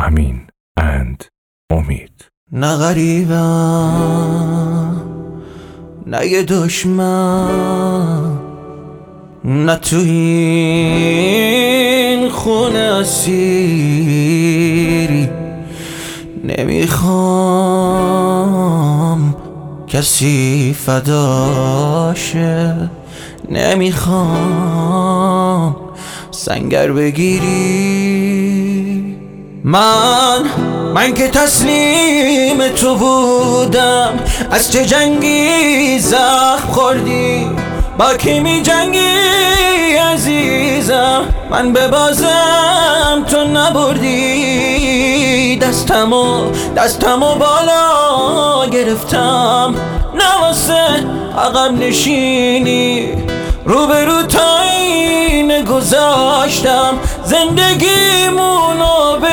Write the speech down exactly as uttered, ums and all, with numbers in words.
امین اند امید. نه غریبم نه یه دشمن، نه تو این خونه اسیری. نمیخوام کسی فداشه، نمیخوام سنگر بگیری. من من که تسلیم تو بودم، از چه جنگی زخم خوردی؟ با کی می جنگی عزیزم؟ من به بازم تو نبردی. دستمو دستمو بالا گرفتم، نه واسه عقب نشینی. روبرو تا این گذاشتم، زندگیمونو به